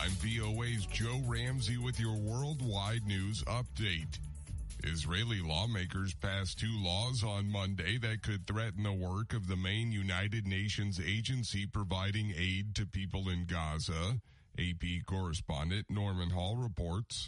I'm VOA's Joe Ramsey with your worldwide news update. Israeli lawmakers passed 2 laws on Monday that could threaten the work of the main United Nations agency providing aid to people in Gaza. AP correspondent Norman Hall reports.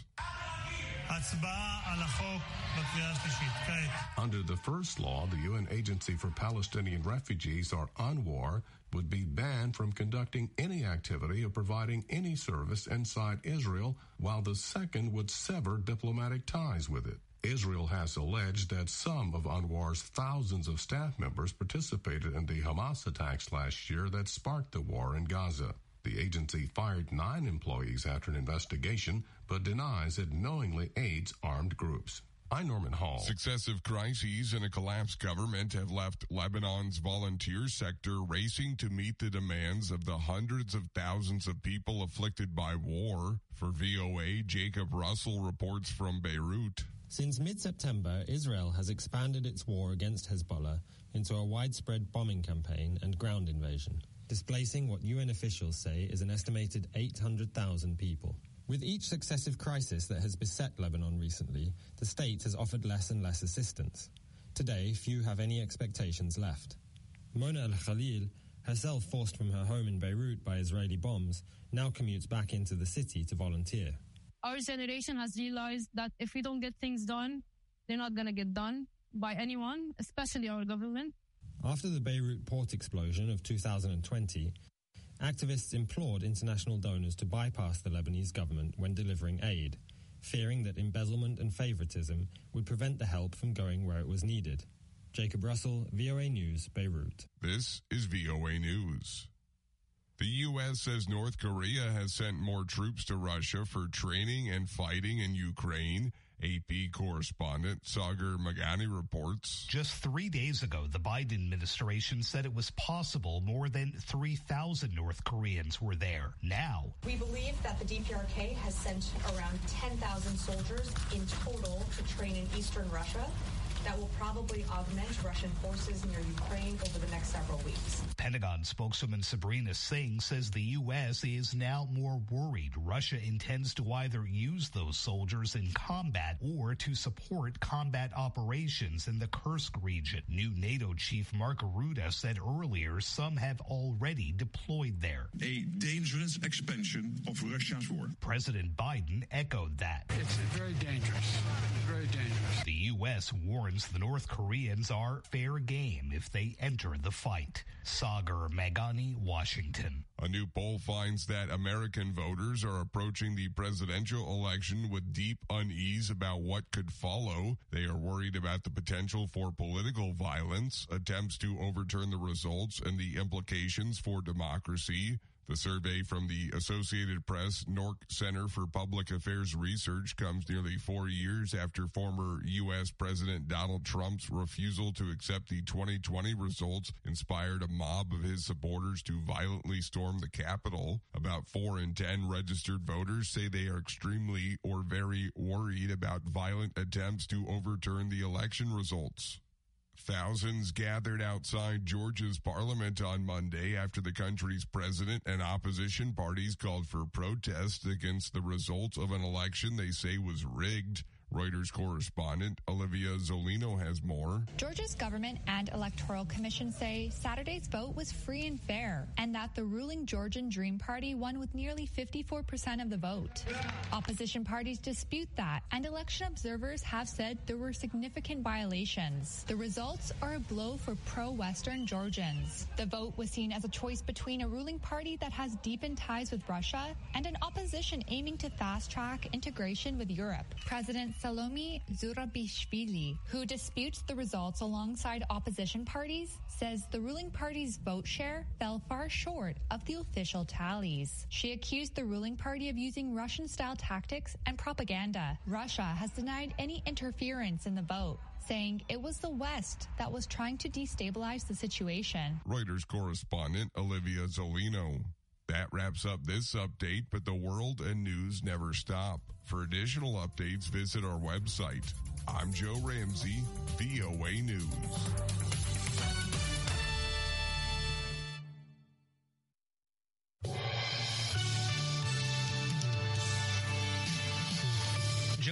Under the first law, the UN Agency for Palestinian Refugees, or UNRWA, would be banned from conducting any activity or providing any service inside Israel, while the second would sever diplomatic ties with it. Israel has alleged that some of UNRWA's thousands of staff members participated in the Hamas attacks last year that sparked the war in Gaza. The agency fired 9 employees after an investigation, but denies it knowingly aids armed groups. I'm Norman Hall. Successive crises and a collapsed government have left Lebanon's volunteer sector racing to meet the demands of the hundreds of thousands of people afflicted by war. For VOA, Jacob Russell reports from Beirut. Since mid-September, Israel has expanded its war against Hezbollah into a widespread bombing campaign and ground invasion, displacing what UN officials say is an estimated 800,000 people. With each successive crisis that has beset Lebanon recently, the state has offered less and less assistance. Today, few have any expectations left. Mona Al-Khalil, herself forced from her home in Beirut by Israeli bombs, now commutes back into the city to volunteer. Our generation has realized that if we don't get things done, they're not going to get done by anyone, especially our government. After the Beirut port explosion of 2020, activists implored international donors to bypass the Lebanese government when delivering aid, fearing that embezzlement and favoritism would prevent the help from going where it was needed. Jacob Russell, VOA News, Beirut. This is VOA News. The U.S. says North Korea has sent more troops to Russia for training and fighting in Ukraine. AP correspondent Sagar Magani reports. Just 3 days ago, the Biden administration said it was possible more than 3,000 North Koreans were there. Now, we believe that the DPRK has sent around 10,000 soldiers in total to train in eastern Russia. That will probably augment Russian forces near Ukraine over the next several weeks. Pentagon spokeswoman Sabrina Singh says the U.S. is now more worried Russia intends to either use those soldiers in combat or to support combat operations in the Kursk region. New NATO chief Mark Rutte said earlier some have already deployed there. A dangerous expansion of Russia's war. President Biden echoed that. It's very dangerous. Very dangerous. The U.S. warns the North Koreans are fair game if they enter the fight. Sagar Magani, Washington. A new poll finds that American voters are approaching the presidential election with deep unease about what could follow. They are worried about the potential for political violence, attempts to overturn the results, and the implications for democracy. The survey from the Associated Press Nork Center for Public Affairs Research comes nearly 4 years after former U.S. President Donald Trump's refusal to accept the 2020 results inspired a mob of his supporters to violently storm the Capitol. About 4 in 10 registered voters say they are extremely or very worried about violent attempts to overturn the election results. Thousands gathered outside Georgia's parliament on Monday after the country's president and opposition parties called for protests against the results of an election they say was rigged. Reuters correspondent Olivia Zolino has more. Georgia's government and electoral commission say Saturday's vote was free and fair, and that the ruling Georgian Dream Party won with nearly 54% of the vote. Opposition parties dispute that, and election observers have said there were significant violations. The results are a blow for pro-Western Georgians. The vote was seen as a choice between a ruling party that has deepened ties with Russia and an opposition aiming to fast-track integration with Europe. President Salome Zurabishvili, who disputes the results alongside opposition parties, says the ruling party's vote share fell far short of the official tallies. She accused the ruling party of using Russian-style tactics and propaganda. Russia has denied any interference in the vote, saying it was the West that was trying to destabilize the situation. Reuters correspondent Olivia Zolino. That wraps up this update, but the world and news never stop. For additional updates, visit our website. I'm Joe Ramsey, VOA News.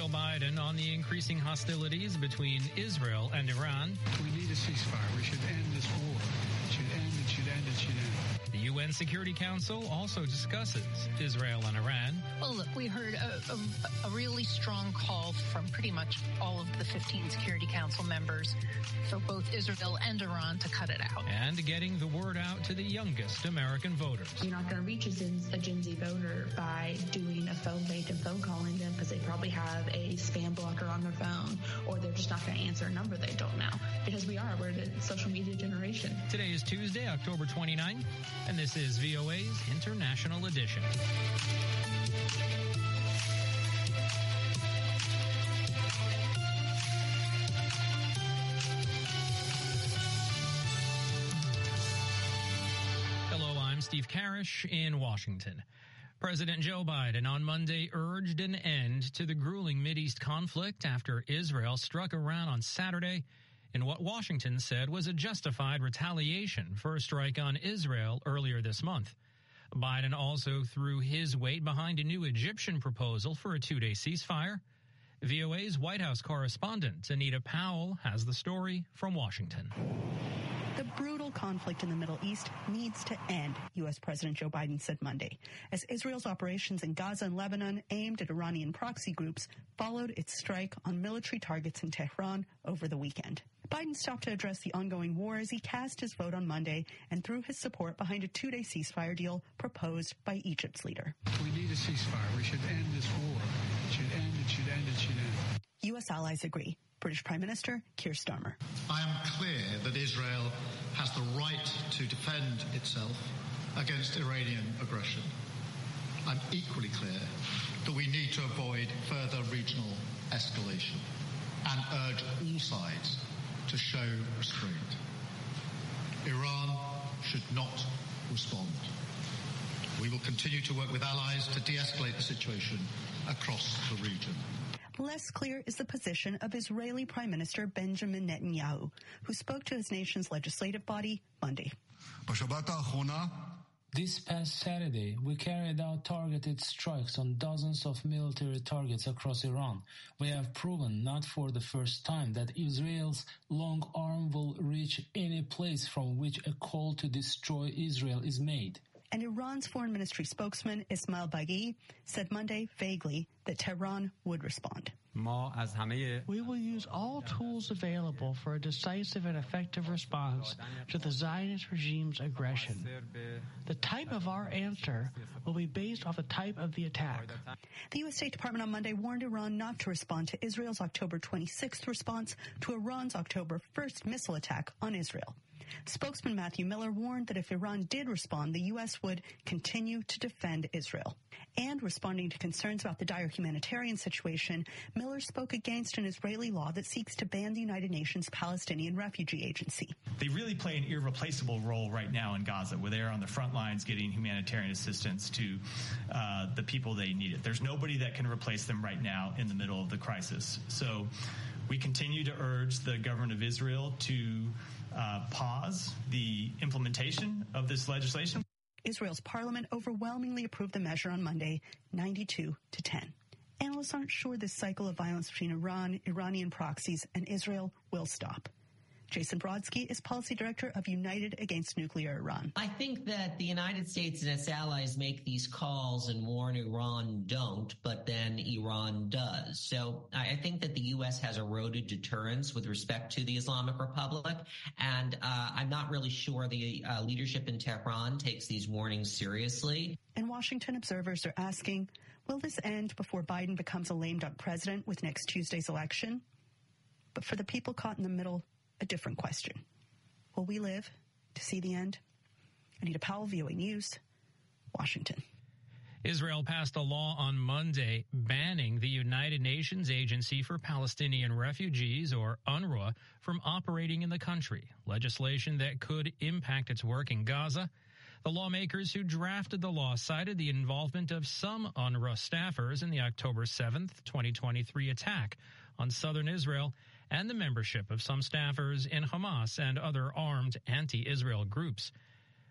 Joe Biden on the increasing hostilities between Israel and Iran. We need a ceasefire. We should end this war. It should end, it should end, it should end. The UN Security Council also discusses Israel and Iran. Well, look, we heard a really strong call from pretty much all of the 15 Security Council members for both Israel and Iran to cut it out. And getting the word out to the youngest American voters. You're not going to reach a Gen Z voter by doing a phone bank and phone calling them because they probably have a spam blocker on their phone, or they're just not going to answer a number they don't know. Because we're the social media generation. Today is Tuesday, October 29th, and this is VOA's International Edition. Hello, I'm Steve Karish in Washington. President Joe Biden on Monday urged an end to the grueling Mideast conflict after Israel struck Iran on Saturday in what Washington said was a justified retaliation for a strike on Israel earlier this month. Biden also threw his weight behind a new Egyptian proposal for a two-day ceasefire. VOA's White House correspondent Anita Powell has the story from Washington. The brutal conflict in the Middle East needs to end, U.S. President Joe Biden said Monday, as Israel's operations in Gaza and Lebanon aimed at Iranian proxy groups followed its strike on military targets in Tehran over the weekend. Biden stopped to address the ongoing war as he cast his vote on Monday and threw his support behind a two-day ceasefire deal proposed by Egypt's leader. We need a ceasefire. We should end this war. It should end, it should end, it should end. U.S. allies agree. British Prime Minister Keir Starmer. I am clear that Israel has the right to defend itself against Iranian aggression. I'm equally clear that we need to avoid further regional escalation and urge all sides to show restraint. Iran should not respond. We will continue to work with allies to de-escalate the situation across the region. Less clear is the position of Israeli Prime Minister Benjamin Netanyahu, who spoke to his nation's legislative body Monday. This past Saturday, we carried out targeted strikes on dozens of military targets across Iran. We have proven, not for the first time, that Israel's long arm will reach any place from which a call to destroy Israel is made. And Iran's foreign ministry spokesman Ismail Baghi said Monday vaguely that Tehran would respond. We will use all tools available for a decisive and effective response to the Zionist regime's aggression. The type of our answer will be based off the type of the attack. The U.S. State Department on Monday warned Iran not to respond to Israel's October 26th response to Iran's October 1st missile attack on Israel. Spokesman Matthew Miller warned that if Iran did respond, the U.S. would continue to defend Israel. And responding to concerns about the dire humanitarian situation, Miller spoke against an Israeli law that seeks to ban the United Nations Palestinian Refugee Agency. They really play an irreplaceable role right now in Gaza, where they're on the front lines getting humanitarian assistance to the people they need it. There's nobody that can replace them right now in the middle of the crisis. So we continue to urge the government of Israel to pause the implementation of this legislation. Israel's parliament overwhelmingly approved the measure on Monday, 92-10. Analysts aren't sure this cycle of violence between Iran, Iranian proxies, and Israel will stop. Jason Brodsky is policy director of United Against Nuclear Iran. I think that the United States and its allies make these calls and warn Iran don't, but then Iran does. So I think that the U.S. has eroded deterrence with respect to the Islamic Republic, and I'm not really sure the leadership in Tehran takes these warnings seriously. And Washington observers are asking, will this end before Biden becomes a lame duck president with next Tuesday's election? But for the people caught in the middle, a different question. Will we live to see the end? Anita Powell, VOA News, Washington. Israel passed a law on Monday banning the United Nations Agency for Palestinian Refugees, or UNRWA, from operating in the country, legislation that could impact its work in Gaza. The lawmakers who drafted the law cited the involvement of some UNRWA staffers in the October 7th, 2023 attack on southern Israel and the membership of some staffers in Hamas and other armed anti-Israel groups.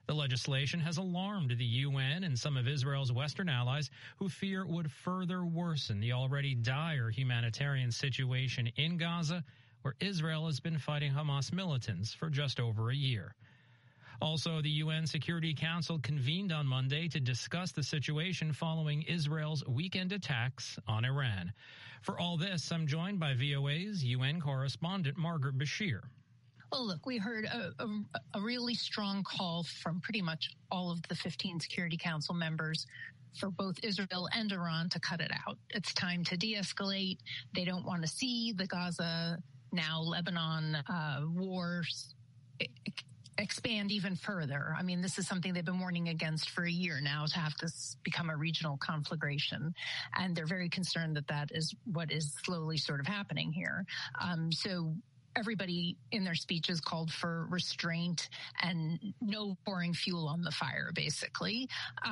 The legislation has alarmed the UN and some of Israel's Western allies who fear it would further worsen the already dire humanitarian situation in Gaza, where Israel has been fighting Hamas militants for just over a year. Also, the UN Security Council convened on Monday to discuss the situation following Israel's weekend attacks on Iran. For all this, I'm joined by VOA's UN correspondent Margaret Bashir. Well, look, we heard a really strong call from pretty much all of the 15 Security Council members for both Israel and Iran to cut it out. It's time to de-escalate. They don't want to see the Gaza, now Lebanon wars expand even further. I mean, this is something they've been warning against for a year now, to have this become a regional conflagration. And they're very concerned that that is what is slowly sort of happening here. So everybody in their speeches called for restraint and no pouring fuel on the fire, basically.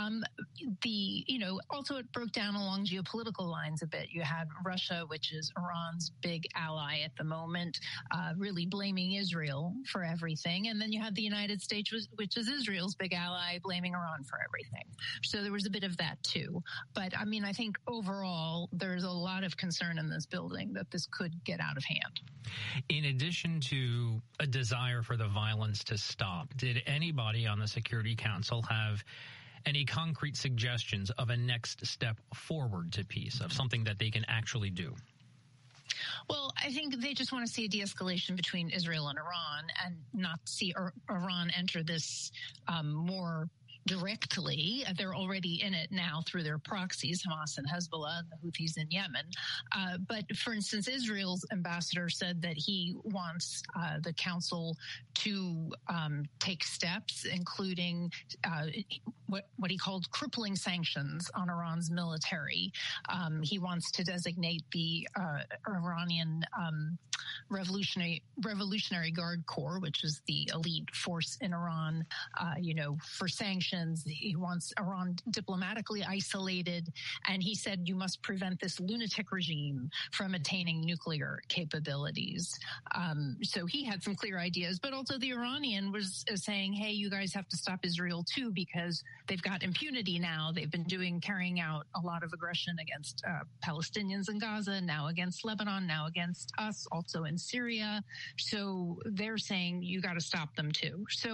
Also it broke down along geopolitical lines a bit. You had Russia, which is Iran's big ally at the moment, really blaming Israel for everything. And then you had the United States, which is Israel's big ally, blaming Iran for everything. So there was a bit of that too. But I mean, I think overall, there's a lot of concern in this building that this could get out of hand. In addition to a desire for the violence to stop, did anybody on the Security Council have any concrete suggestions of a next step forward to peace, of something that they can actually do? Well, I think they just want to see a de-escalation between Israel and Iran and not see Iran enter this more directly. They're already in it now through their proxies, Hamas and Hezbollah, and the Houthis in Yemen. But for instance, Israel's ambassador said that he wants the council to take steps, including what he called crippling sanctions on Iran's military. He wants to designate the Iranian Revolutionary Guard Corps, which is the elite force in Iran, for sanctions. He wants Iran diplomatically isolated, and he said you must prevent this lunatic regime from attaining nuclear capabilities. So he had some clear ideas, but also the Iranian was saying, hey, you guys have to stop Israel too, because they've got impunity now. They've been carrying out a lot of aggression against Palestinians in Gaza, now against Lebanon, now against us, also in Syria. So they're saying you got to stop them too. So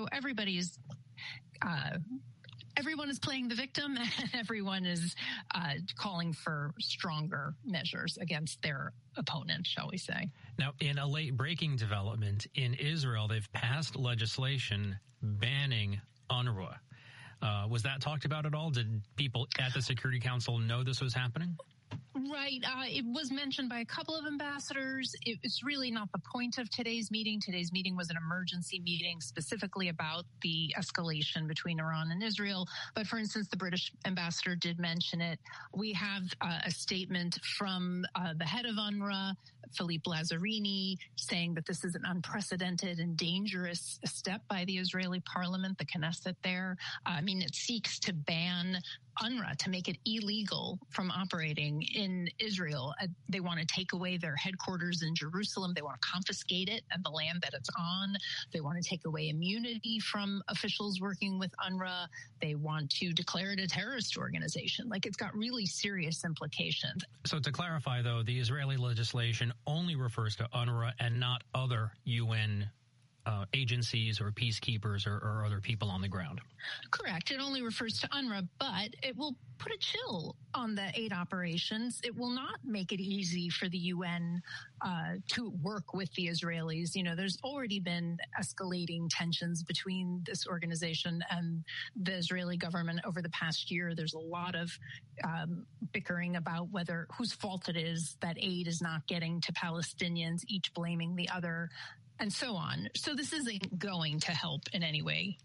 everyone is playing the victim, and everyone is calling for stronger measures against their opponent, shall we say. Now, in a late breaking development in Israel, they've passed legislation banning UNRWA. Was that talked about at all? Did people at the Security Council know this was happening? Right. It was mentioned by a couple of ambassadors. It's really not the point of today's meeting. Today's meeting was an emergency meeting specifically about the escalation between Iran and Israel. But for instance, the British ambassador did mention it. We have a statement from the head of UNRWA, Philippe Lazzarini, saying that this is an unprecedented and dangerous step by the Israeli parliament, the Knesset there. It seeks to ban UNRWA, to make it illegal from operating in Israel. They want to take away their headquarters in Jerusalem. They want to confiscate it and the land that it's on. They want to take away immunity from officials working with UNRWA. They want to declare it a terrorist organization. It's got really serious implications. So to clarify, though, the Israeli legislation only refers to UNRWA and not other UN agencies or peacekeepers or other people on the ground. Correct. It only refers to UNRWA, but it will put a chill on the aid operations. It will not make it easy for the UN to work with the Israelis. There's already been escalating tensions between this organization and the Israeli government over the past year. There's a lot of bickering about whose fault it is that aid is not getting to Palestinians, each blaming the other, and so on. So this isn't going to help in any way.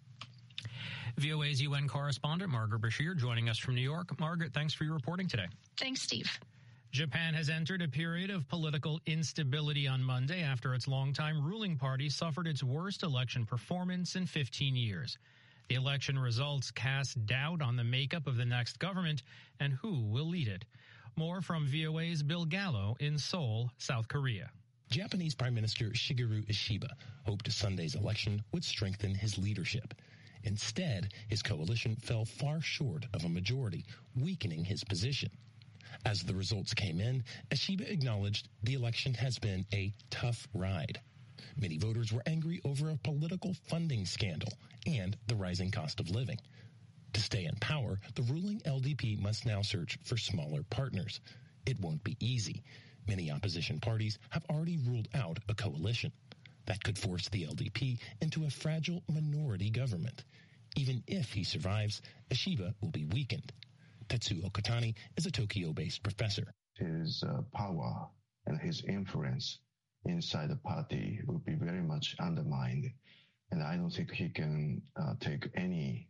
VOA's UN correspondent, Margaret Bashir, joining us from New York. Margaret, thanks for your reporting today. Thanks, Steve. Japan has entered a period of political instability on Monday after its longtime ruling party suffered its worst election performance in 15 years. The election results cast doubt on the makeup of the next government and who will lead it. More from VOA's Bill Gallo in Seoul, South Korea. Japanese Prime Minister Shigeru Ishiba hoped Sunday's election would strengthen his leadership. Instead, his coalition fell far short of a majority, weakening his position. As the results came in, Eshiba acknowledged the election has been a tough ride. Many voters were angry over a political funding scandal and the rising cost of living. To stay in power, the ruling LDP must now search for smaller partners. It won't be easy. Many opposition parties have already ruled out a coalition. That could force the LDP into a fragile minority government. Even if he survives, Eshiba will be weakened. Tetsuo Kotani is a Tokyo-based professor. His power and his influence inside the party will be very much undermined, and I don't think he can take any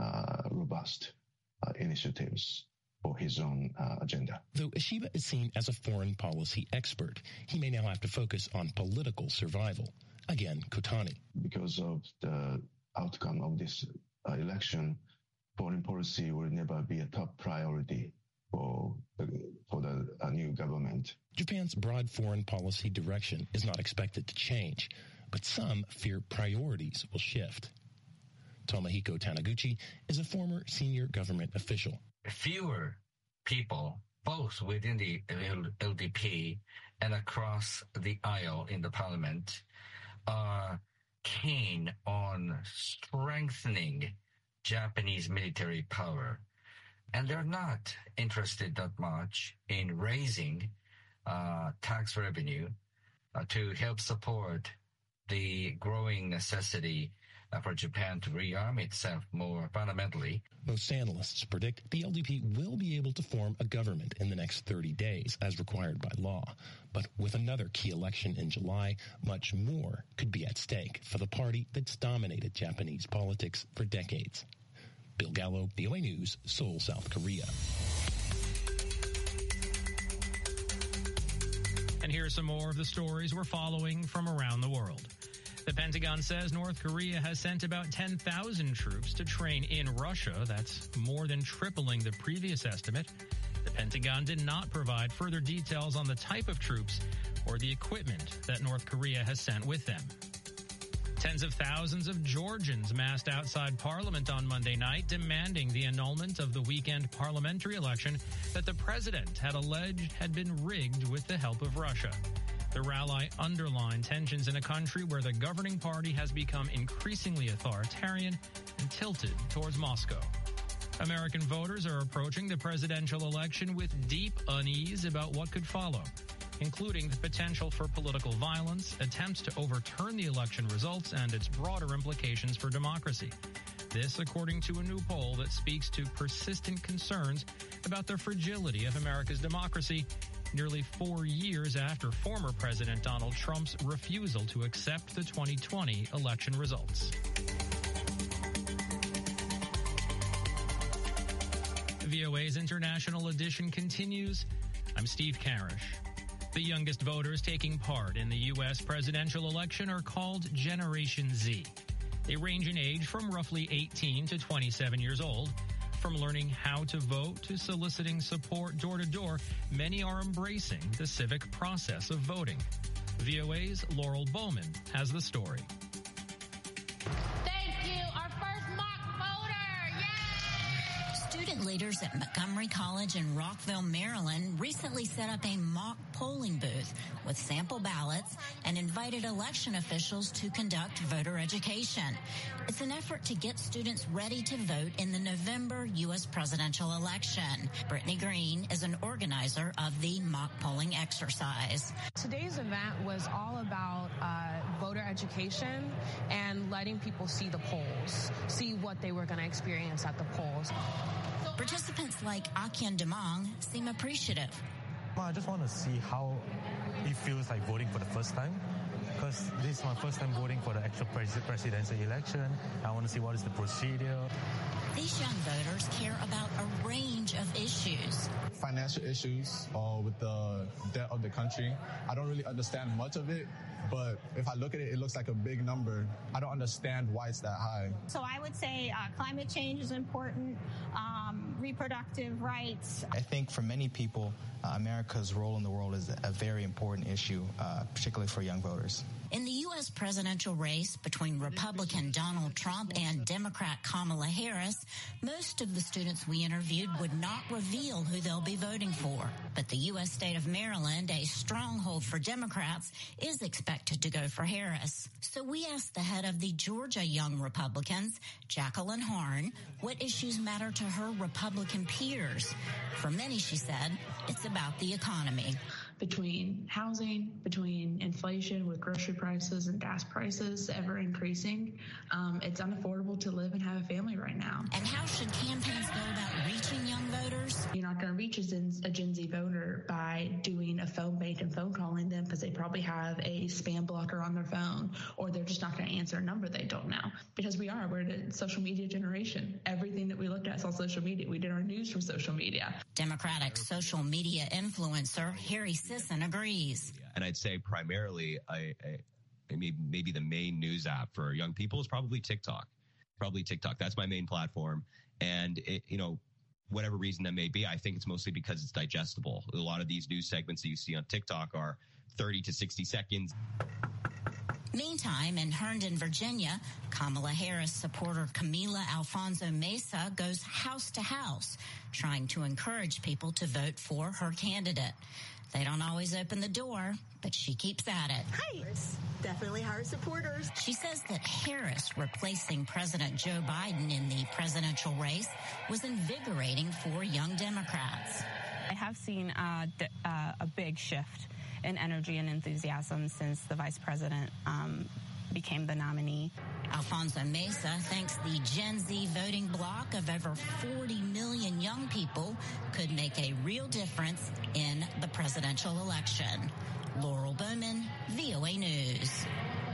robust initiatives for his own agenda. Though Eshiba is seen as a foreign policy expert, he may now have to focus on political survival. Again, Kotani. Because of the outcome of this election, foreign policy will never be a top priority for the new government. Japan's broad foreign policy direction is not expected to change, but some fear priorities will shift. Tomohiko Taniguchi is a former senior government official. Fewer people, both within the LDP and across the aisle in the parliament, are keen on strengthening Japanese military power. And they're not interested that much in raising tax revenue to help support the growing necessity for Japan to rearm itself more fundamentally. Most analysts predict the LDP will be able to form a government in the next 30 days, as required by law. But with another key election in July, much more could be at stake for the party that's dominated Japanese politics for decades. Bill Gallo, VOA News, Seoul, South Korea. And here are some more of the stories we're following from around the world. The Pentagon says North Korea has sent about 10,000 troops to train in Russia. That's more than tripling the previous estimate. The Pentagon did not provide further details on the type of troops or the equipment that North Korea has sent with them. Tens of thousands of Georgians massed outside Parliament on Monday night, demanding the annulment of the weekend parliamentary election that the president had alleged had been rigged with the help of Russia. The rally underlined tensions in a country where the governing party has become increasingly authoritarian and tilted towards Moscow. American voters are approaching the presidential election with deep unease about what could follow, including the potential for political violence, attempts to overturn the election results, and its broader implications for democracy. This, according to a new poll that speaks to persistent concerns about the fragility of America's democracy, nearly 4 years after former President Donald Trump's refusal to accept the 2020 election results. VOA's International Edition continues. I'm Steve Karish. The youngest voters taking part in the U.S. presidential election are called Generation Z. They range in age from roughly 18 to 27 years old. From learning how to vote to soliciting support door to door, many are embracing the civic process of voting. VOA's Laurel Bowman has the story. Thank you, our first mock voter. Yay! Student leaders at Montgomery College in Rockville, Maryland recently set up a mock polling booth with sample ballots and invited election officials to conduct voter education. It's an effort to get students ready to vote in the November U.S. presidential election. Brittany Green is an organizer of the mock polling exercise. Today's event was all about voter education and letting people see the polls, see what they were going to experience at the polls. Participants like Akian Demong seem appreciative. I just want to see how it feels like voting for the first time, because this is my first time voting for the actual presidential election. I want to see what is the procedure. These young voters care about a range of issues. Financial issues with the debt of the country. I don't really understand much of it, but if I look at it, it looks like a big number. I don't understand why it's that high. So I would say climate change is important, reproductive rights. I think for many people, America's role in the world is a very important issue, particularly for young voters. In the U.S. presidential race between Republican Donald Trump and Democrat Kamala Harris, most of the students we interviewed would not reveal who they'll be voting for. But the U.S. state of Maryland, a stronghold for Democrats, is expected to go for Harris. So we asked the head of the Georgia Young Republicans, Jacqueline Harn, what issues matter to her Republican peers. For many, she said, it's about the economy. Between housing, between inflation with grocery prices and gas prices ever increasing, it's unaffordable to live and have a family right now. And how should campaigns go about reaching young voters? You're not going to reach a Gen Z voter by doing a phone bait and phone calling them because they probably have a spam blocker on their phone, or they're just not going to answer a number they don't know. Because we're a social media generation. Everything that we looked at is on social media. We did our news from social media. Democratic social media influencer Harry Sisson agrees. And I'd say primarily, maybe the main news app for young people is probably TikTok. That's my main platform. And whatever reason that may be, I think it's mostly because it's digestible. A lot of these news segments that you see on TikTok are 30 to 60 seconds. Meantime, in Herndon, Virginia, Kamala Harris supporter Camila Alfonso Mesa goes house to house, trying to encourage people to vote for her candidate. They don't always open the door, but she keeps at it. Hi, definitely her supporters. She says that Harris replacing President Joe Biden in the presidential race was invigorating for young Democrats. I have seen a big shift in energy and enthusiasm since the vice president became the nominee. Alfonso Mesa thinks the Gen Z voting bloc of over 40 million young people could make a real difference in the presidential election. Laurel Bowman, VOA News.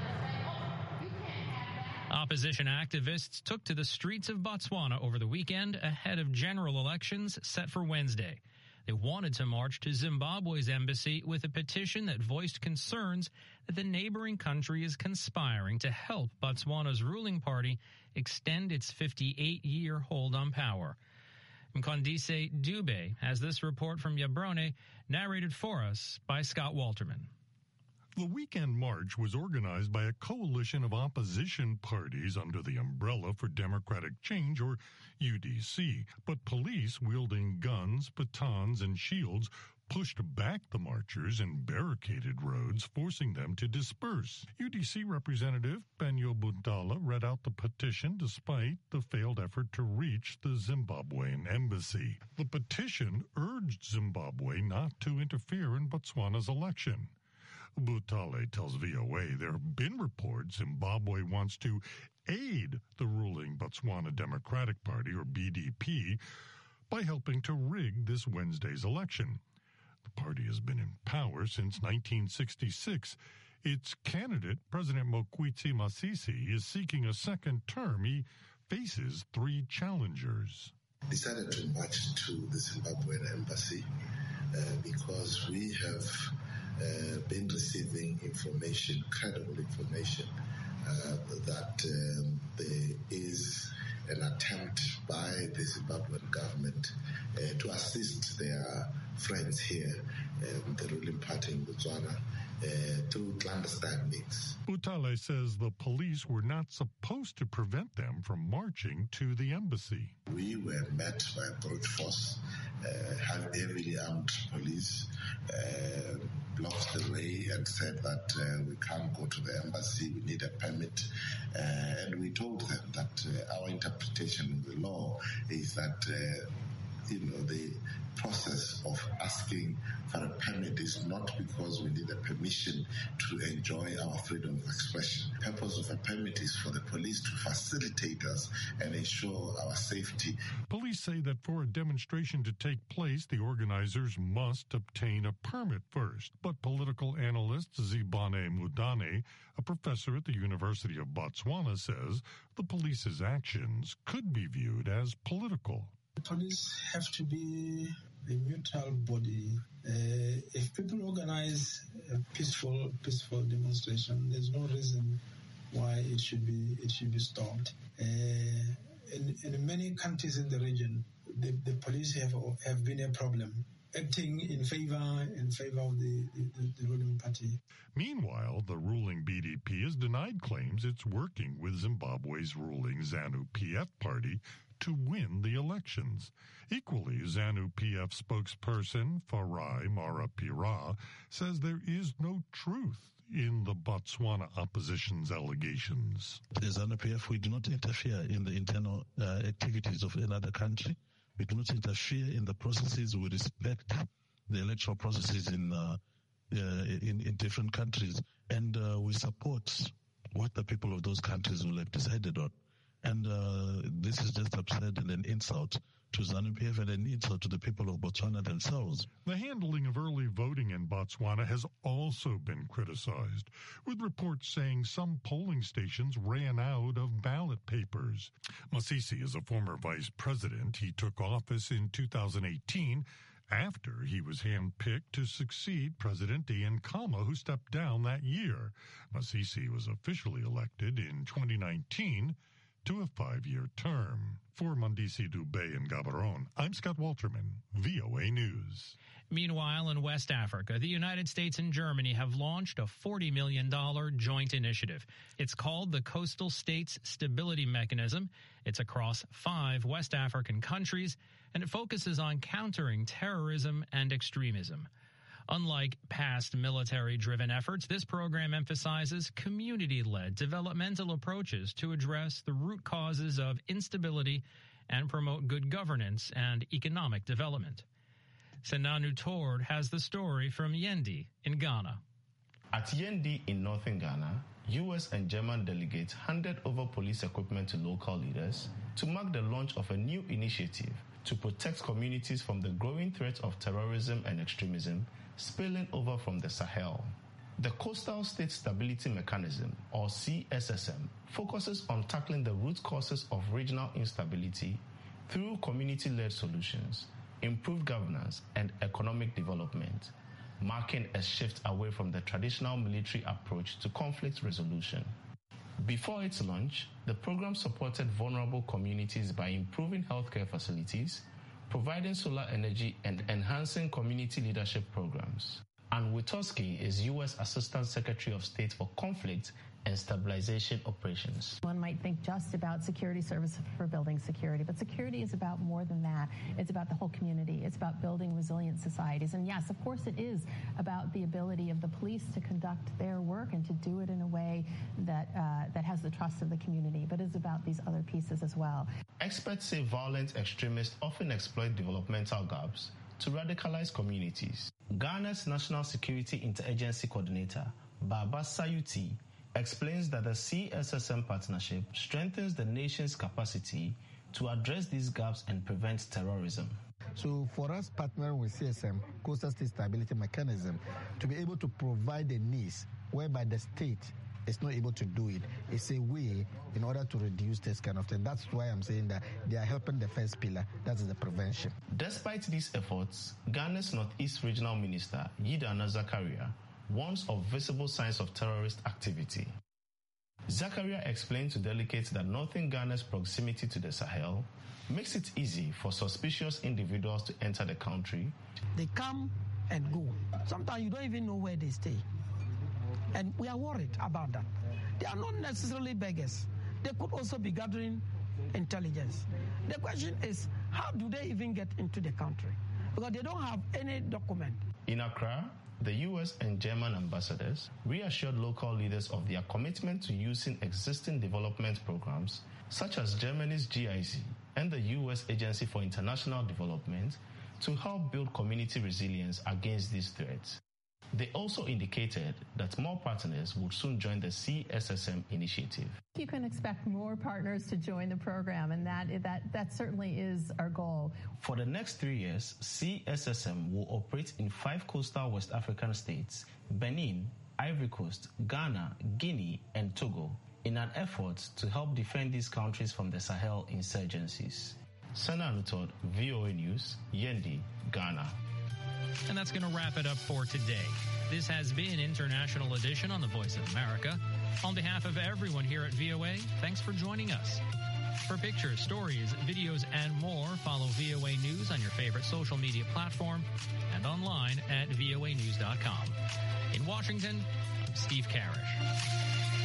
Opposition activists took to the streets of Botswana over the weekend ahead of general elections set for Wednesday. They wanted to march to Zimbabwe's embassy with a petition that voiced concerns that the neighboring country is conspiring to help Botswana's ruling party extend its 58-year hold on power. Mkondise Dube has this report from Yabrone, narrated for us by Scott Walterman. The weekend march was organized by a coalition of opposition parties under the umbrella for Democratic Change, or UDC, but police wielding guns, batons, and shields pushed back the marchers and barricaded roads, forcing them to disperse. UDC Representative Benyo Buntala read out the petition despite the failed effort to reach the Zimbabwean embassy. The petition urged Zimbabwe not to interfere in Botswana's election. Butale tells VOA there have been reports Zimbabwe wants to aid the ruling Botswana Democratic Party, or BDP, by helping to rig this Wednesday's election. The party has been in power since 1966. Its candidate, President Mokgweetsi Masisi, is seeking a second term. He faces 3 challengers. Decided to march to the Zimbabwean embassy because we have been receiving information, credible information, that there is an attempt by the Zimbabwean government to assist their friends here, the ruling party in Botswana, through clandestine means. Butale says the police were not supposed to prevent them from marching to the embassy. We were met by a brute force, heavily armed police, blocked the way and said that we can't go to the embassy, we need a permit. And we told them that our interpretation of the law is that the process of asking for a permit is not because we need a permission to enjoy our freedom of expression. The purpose of a permit is for the police to facilitate us and ensure our safety. Police say that for a demonstration to take place, the organizers must obtain a permit first. But political analyst Zibane Mudane, a professor at the University of Botswana, says the police's actions could be viewed as political. The police have to be a neutral body. If people organize a peaceful demonstration, there's no reason why it should be stopped. In many countries in the region, the police have been a problem. acting in favor of the ruling party. Meanwhile, the ruling BDP has denied claims it's working with Zimbabwe's ruling ZANU-PF party to win the elections. Equally, ZANU-PF spokesperson Farai Marapira says there is no truth in the Botswana opposition's allegations. As ZANU-PF, we do not interfere in the internal activities of another country. We do not interfere in the processes. We respect the electoral processes in different countries, and we support what the people of those countries will have decided on. And this is just absurd and an insult to ZANU-PF and an insult to the people of Botswana themselves. The handling of early voting in Botswana has also been criticized, with reports saying some polling stations ran out of ballot papers. Masisi is a former vice president. He took office in 2018 after he was handpicked to succeed President Ian Khama, who stepped down that year. Masisi was officially elected in 2019 to a 5-year term. For Mandisi Dubé and Gaborone, I'm Scott Walterman, VOA News. Meanwhile, in West Africa, the United States and Germany have launched a $40 million joint initiative. It's called the Coastal States Stability Mechanism. It's across 5 West African countries, and it focuses on countering terrorism and extremism. Unlike past military-driven efforts, this program emphasizes community-led developmental approaches to address the root causes of instability and promote good governance and economic development. Senanu Tord has the story from Yendi in Ghana. At Yendi in northern Ghana, U.S. and German delegates handed over police equipment to local leaders to mark the launch of a new initiative to protect communities from the growing threat of terrorism and extremism spilling over from the Sahel. The Coastal State Stability Mechanism, or CSSM, focuses on tackling the root causes of regional instability through community-led solutions, improved governance, and economic development, marking a shift away from the traditional military approach to conflict resolution. Before its launch, the program supported vulnerable communities by improving healthcare facilities, providing solar energy, and enhancing community leadership programs. Ann Witowski is U.S. Assistant Secretary of State for Conflict and Stabilization Operations. One might think just about security services for building security, but security is about more than that. It's about the whole community. It's about building resilient societies. And yes, of course it is about the ability of the police to conduct their work and to do it in a way that has the trust of the community, but it's about these other pieces as well. Experts say violent extremists often exploit developmental gaps to radicalize communities. Ghana's National Security Interagency Coordinator, Baba Sayuti, explains that the CSSM partnership strengthens the nation's capacity to address these gaps and prevent terrorism. So for us partnering with CSM, Coastal State Stability Mechanism, to be able to provide a niche whereby the state is not able to do it, it's a way in order to reduce this kind of thing. That's why I'm saying that they are helping the first pillar, that is the prevention. Despite these efforts, Ghana's Northeast Regional Minister, Yidana Zakaria, warns of visible signs of terrorist activity. Zakaria explained to delegates that northern Ghana's proximity to the Sahel makes it easy for suspicious individuals to enter the country. They come and go. Sometimes you don't even know where they stay. And we are worried about that. They are not necessarily beggars. They could also be gathering intelligence. The question is, how do they even get into the country? Because they don't have any document. In Accra, the U.S. and German ambassadors reassured local leaders of their commitment to using existing development programs, such as Germany's GIZ and the U.S. Agency for International Development, to help build community resilience against these threats. They also indicated that more partners would soon join the CSSM initiative. You can expect more partners to join the program, and that certainly is our goal. For the next 3 years, CSSM will operate in 5 coastal West African states, Benin, Ivory Coast, Ghana, Guinea, and Togo, in an effort to help defend these countries from the Sahel insurgencies. Sana Anutod, VOA News, Yendi, Ghana. And that's going to wrap it up for today. This has been International Edition on the Voice of America. On behalf of everyone here at VOA, thanks for joining us. For pictures, stories, videos, and more, follow VOA News on your favorite social media platform and online at voanews.com. In Washington, Steve Karish.